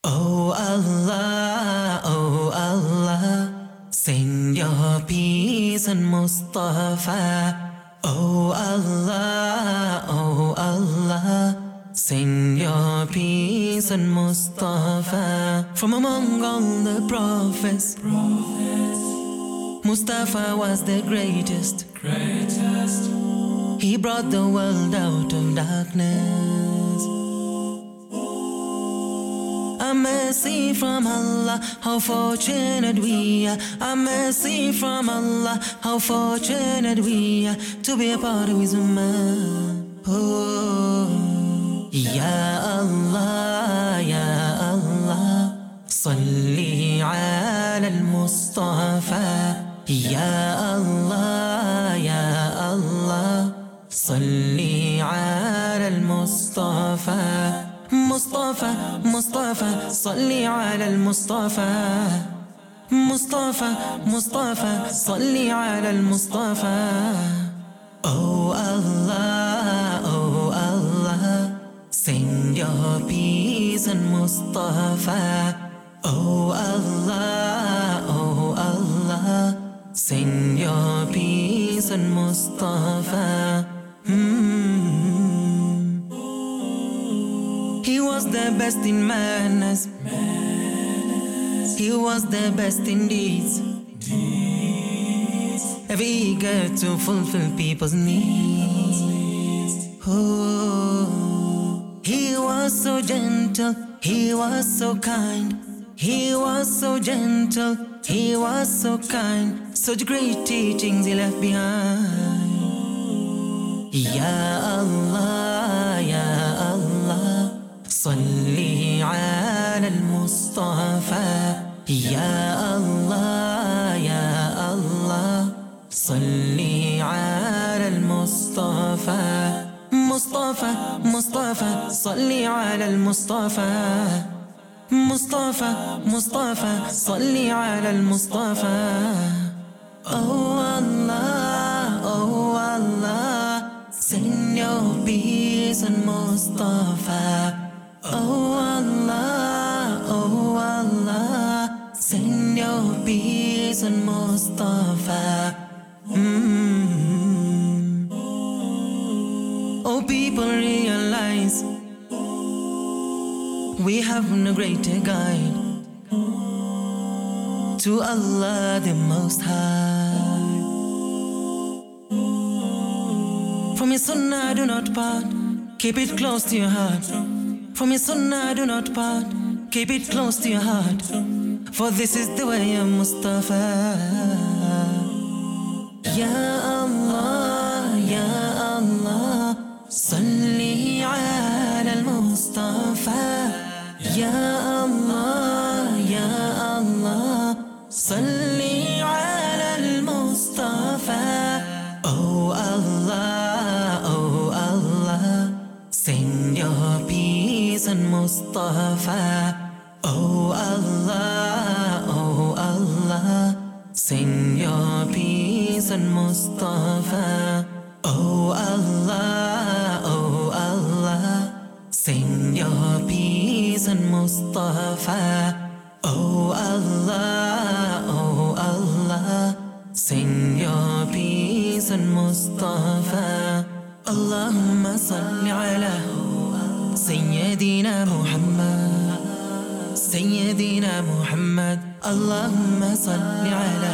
Oh Allah, send your peace on Mustafa. Oh Allah, send your peace on Mustafa. From among all the prophets, Mustafa was the greatest. He brought the world out of darkness. A mercy from Allah, how fortunate we are. A mercy from Allah, how fortunate we are to be a part of His ummah. Oh, Ya Allah, Ya Allah, Salli ala al-Mustafa. Ya Allah, Ya Allah, Salli ala al-Mustafa. Mustafa, Mustafa, Salli ala al-Mustafa. Mustafa, Mustafa, Salli ala al-Mustafa. Oh Allah, send your peace on Mustafa. Oh Allah, send your peace on Mustafa. He was the best in manners. He was the best in deeds. Ever eager to fulfill people's needs. Oh, he was so gentle. He was so kind. He was so gentle. He was so kind. Such great teachings he left behind. Ya Allah, Ya Allah, Salli ala al-Mustafa. Ya Allah, Ya Allah, Salli ala al-Mustafa. Mustafa, Mustafa, Salli ala al-Mustafa. Mustafa, Mustafa, Salli ala al-Mustafa. Oh Allah, send your peace on Mustafa. Oh Allah, send your peace on Mustafa. Oh people, realize we have no greater guide to Allah the Most High. From His Sunnah do not part, keep it close to your heart. From His Sunnah do not part, keep it close to your heart. For this is the way of Mustafa. Ya Allah, Ya Allah, Salli ala al-Mustafa. Ya Allah, Ya Allah, Salli ala al-Mustafa. Oh Allah, send your peace on Mustafa. Oh Allah, send your peace on Mustafa. Oh Allah, send your peace on Mustafa. Oh Allah, send your peace on Mustafa. Allahumma salli ala Sayyidina Muhammad. Sayyidina Muhammad. Allahumma salli ala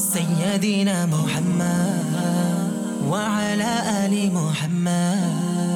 Sayyidina Muhammad wa ala ali Muhammad.